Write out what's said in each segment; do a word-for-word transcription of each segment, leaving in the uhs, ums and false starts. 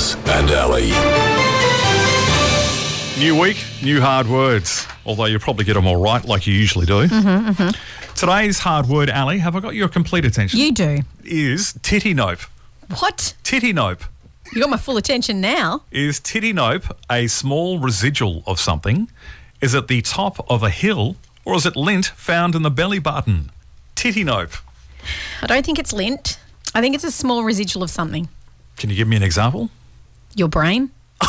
Buzz and Ali. New week, new hard words. Although you probably get them all right like you usually do. Mm-hmm, mm-hmm. Today's hard word, Ali, have I got your complete attention? You do. Is titty nope. What? Titty nope. You got my full attention now. Is titty nope a small residual of something? Is it the top of a hill? Or is it lint found in the belly button? Titty nope. I don't think it's lint. I think it's a small residual of something. Can you give me an example? Your brain?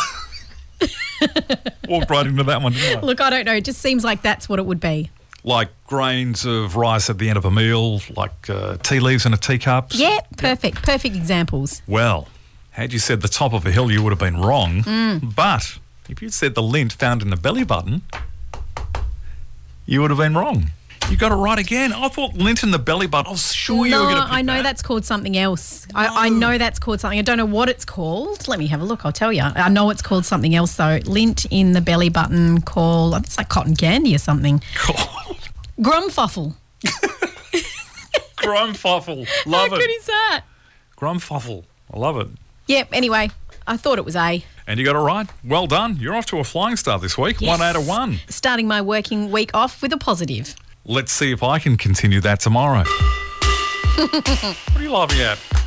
Walked right into that one, didn't I? Look, I don't know. It just seems like that's what it would be. Like grains of rice at the end of a meal, like uh, tea leaves in a teacup. Yeah, perfect. Perfect examples. Well, had you said the top of a hill, you would have been wrong. Mm. But if you'd said the lint found in the belly button, you would have been wrong. You got it right again. I thought lint in the belly button. I was sure you no, were going to pick I know that. that's called something else. I, I know that's called something. I don't know what it's called. Let me have a look. I'll tell you. I know it's called something else, though. Lint in the belly button called, it's like cotton candy or something. Grumfuffle. Grumfuffle. Love How it. good is that? Grumfuffle. I love it. Yep, anyway, I thought it was A. And you got it right. Well done. You're off to a flying start this week. Yes. One out of one. Starting my working week off with a positive. Let's see if I can continue that tomorrow. What are you laughing at?